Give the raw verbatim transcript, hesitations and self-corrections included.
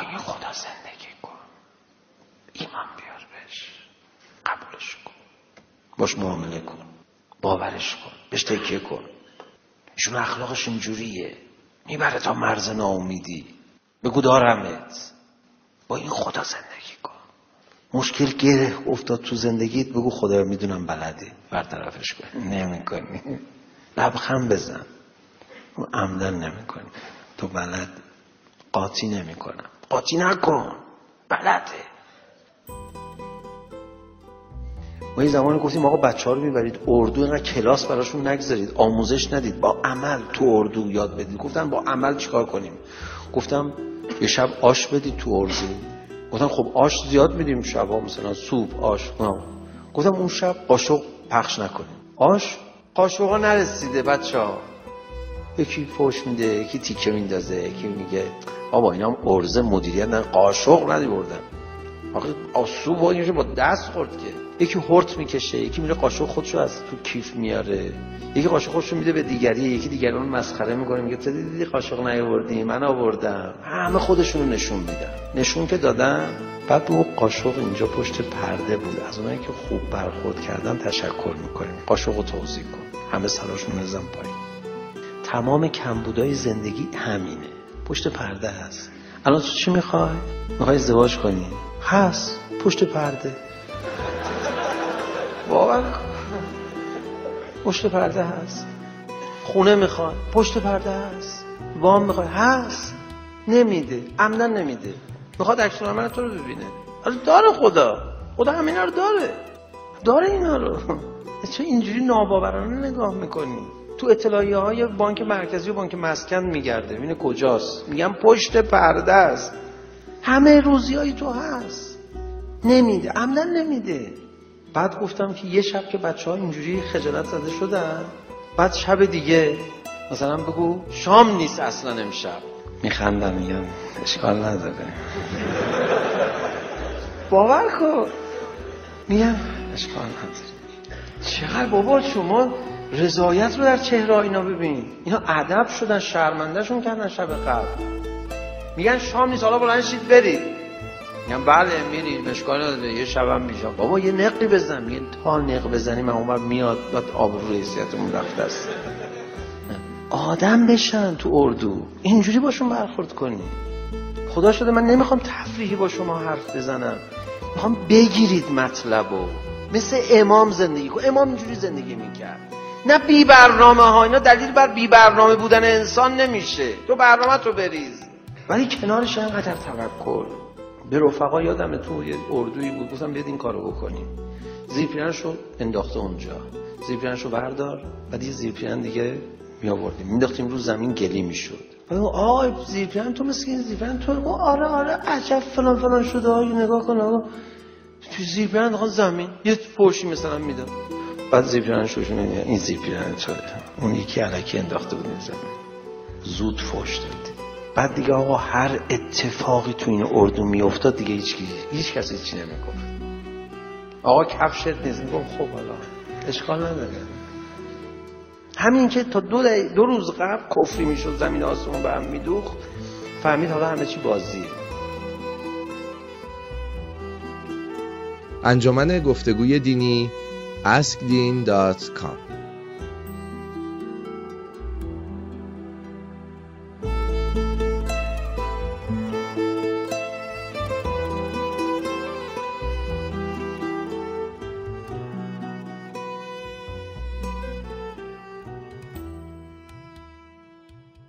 این خدا زندگی کن، ایمان بیار بهش، قبولش کن، باش معامله کن، باورش کن، بهش تکیه کن. ایشون اخلاقش اینجوریه، میبره تا مرز ناامیدی. بگو دارمت، با این خدا زندگی کن. مشکل گره افتاد تو زندگیت، بگو خدا میدونم بلدی، برطرفش کن. نمیکنی، لبخند بزن. عمدن نمیکنی، تو بلد. قاطی نمیکنم، قاطی نکن، بلده. ما یه زمانی گفتیم آقا بچه ها رو میبرید اردو، اینقدر کلاس براشون نگذارید، آموزش ندید، با عمل تو اردو یاد بدید. گفتن با عمل چیکار کنیم؟ گفتم یه شب آش بدید تو اردو. گفتم خب آش زیاد میدیم شبا، مثلا سوپ آش. گفتم اون شب قاشق پخش نکنیم. آش قاشقا نرسیده بچه‌ها، یکی فوش میده، یکی تیکه میندازه، یکی میگه بابا اینا هم ارزه مدیریت نه، قاشق ندی بردن. آخه آسو باید با دست خورد که. یکی هورت میکشه، یکی میره قاشق خودشو از تو کیف میاره، یکی قاشق خودشو میده به دیگری، یکی دیگران مسخره میکنه، میگه تو دیدی قاشق نیاوردی، من آوردم. همه خودشونو نشون میدن. نشون که دادن، بعد اون قاشق اینجا پشت پرده بود. از اونایی که خوب برخورد کردن تشکر میکنیم. قاشقو توضیح کن. همه سراشون نزن پایین. تمام کمبودای زندگی همینه، پشت پرده هست. الان تو چی میخوای؟ میخوای ازدواج کنی؟ هست پشت پرده. باور کن پشت پرده هست. خونه میخوای؟ پشت پرده هست. وام میخوای؟ هست. نمیده، عمدن نمیده. میخواد عکس العمل تو رو ببینه. حالا داره خدا، خدا همینا رو داره، داره اینا رو. چه اینجوری ناباورانه نگاه میکنی؟ تو اطلاعیه های بانک مرکزی و بانک مسکن میگرده، ببینه کجاست. میگم پشت پرده است. همه روزیای تو هست. نمیده، عمدن نمیده. بعد گفتم که یه شب که بچه ها اینجوری خجالت زده شدن، بعد شب دیگه مثلا بگو شام نیست اصلا امشب، میخندن میگن اشکال نداره. باور کن، میگم اشکال نداره. چقدر بابا شما رضایت رو در چهره اینا ببین. اینا ادب شدن، شرمندهشون کردن شب قبل. میگن شام نیست حالا بلند شید برید. میگن بله میریم، اشکال نداره، یه شبم میشم. بابا یه نقی بزن. میگن تا نق بزنیم من اونور میاد، بعد آبرو حیثیتمون رفته است. آدم بشن تو اردو، اینجوری باشون برخورد کنی. خدا شده من نمیخوام تفریحی با شما حرف بزنم، میخوام بگیرید مطلبو. مثل امام زندگی کن. امام اینجوری زندگی میکرد، نه بی برنامه ها. اینا دلیل بر بی برنامه بودن انسان نمیشه. تو برنامه تو بریز، ولی کنارش اینقدر توکل. به رفقا یادمه تو یه اردویی بود، گفتم بیاد این کارو بکنیم. زیرپیرنشو انداخته اونجا، زیرپیرنشو بردار، بعد یه زیرپیرن دیگه می آوردیم مینداختیم رو زمین، گلی میشد. بعد آی زیرپیرن تو مثل این زیرپیرن تو. آره آره عجب فلان فلان شده. آی نگاه کن آقا، تو زیرپیرن انداخت زمین، یه فوشی مثلا میداد. بعد زیرپیرن شوشون این زیرپیرن شده، اون یکی الکی انداخته بود زمین، زود فوش داد. بعد دیگه آقا هر اتفاقی تو این اردو میافتاد دیگه هیچ کی هیچ کسی هیچ نمیگفت. آقا کفشت نیست، میگم خب حالا اشکال نداره. همین که تا دو, دو روز قبل کفری میشد، زمین آسمون به هم میدوخت، فهمید حالا همه چی بازیه. انجمن گفتگوی دینی ask din dot com